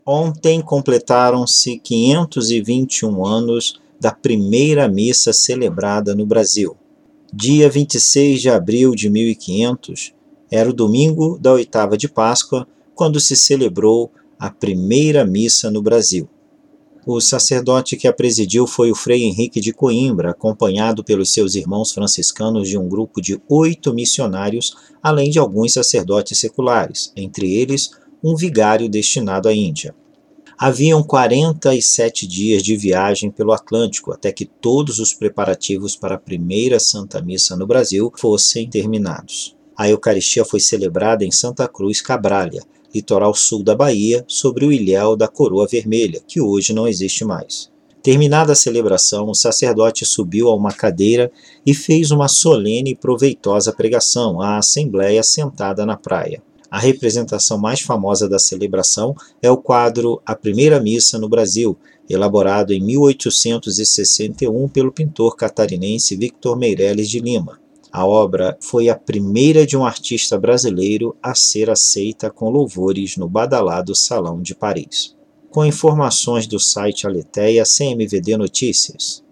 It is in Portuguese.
Ontem completaram-se 521 anos da primeira missa celebrada no Brasil. Dia 26 de abril de 1500, era o domingo da oitava de Páscoa, quando se celebrou a primeira missa no Brasil. O sacerdote que a presidiu foi o Frei Henrique de Coimbra, acompanhado pelos seus irmãos franciscanos de um grupo de 8 missionários, além de alguns sacerdotes seculares, entre eles um vigário destinado à Índia. Haviam 47 dias de viagem pelo Atlântico até que todos os preparativos para a primeira Santa Missa no Brasil fossem terminados. A Eucaristia foi celebrada em Santa Cruz Cabrália, litoral sul da Bahia, sobre o ilhéu da Coroa Vermelha, que hoje não existe mais. Terminada a celebração, o sacerdote subiu a uma cadeira e fez uma solene e proveitosa pregação à assembleia sentada na praia. A representação mais famosa da celebração é o quadro A Primeira Missa no Brasil, elaborado em 1861 pelo pintor catarinense Victor Meirelles de Lima. A obra foi a primeira de um artista brasileiro a ser aceita com louvores no badalado Salão de Paris. Com informações do site Aleteia CMVD Notícias.